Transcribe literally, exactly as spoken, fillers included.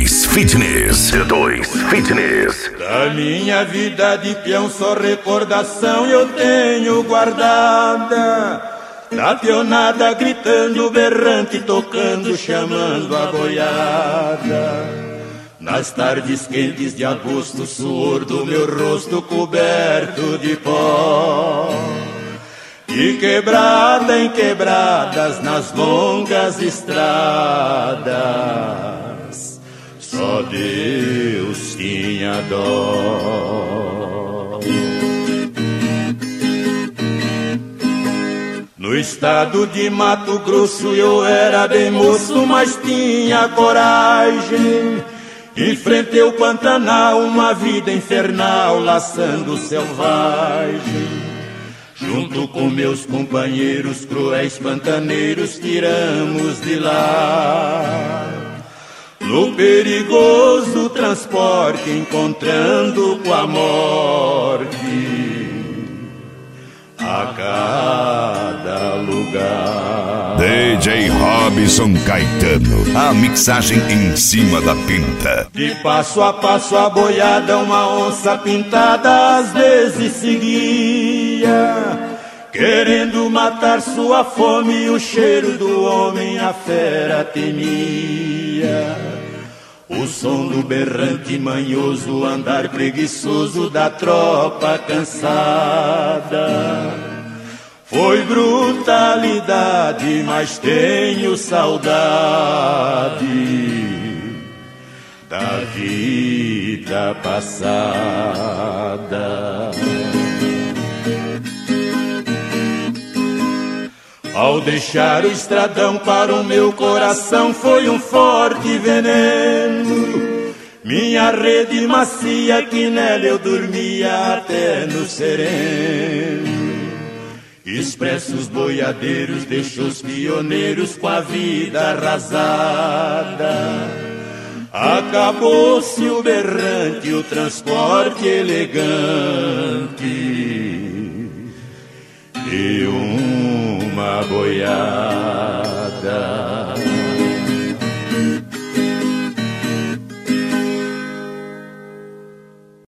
dois Fitness. D dois Fitness. Da minha vida de peão só recordação eu tenho guardada. Da peonada gritando, berrante, tocando, chamando a boiada. Nas tardes quentes de agosto, suor do meu rosto coberto de pó. E quebrada em quebradas nas longas estradas, só Deus tinha dó. No estado de Mato Grosso eu era bem moço, mas tinha coragem. Enfrentei o Pantanal, uma vida infernal, laçando selvagem. Junto com meus companheiros cruéis pantaneiros, tiramos de lá. No perigoso transporte, encontrando com a morte a cada lugar. D J Robson Caetano, a mixagem em cima da pinta. De passo a passo a boiada, uma onça pintada às vezes seguia, querendo matar sua fome, o cheiro do homem a fera temia. O som do berrante manhoso, o andar preguiçoso da tropa cansada. Foi brutalidade, mas tenho saudade da vida passada. Ao deixar o estradão para o meu coração foi um forte veneno. Minha rede macia que nela eu dormia até no sereno. Expressos boiadeiros deixou os pioneiros com a vida arrasada. Acabou-se o berrante, o transporte elegante e uma boiada.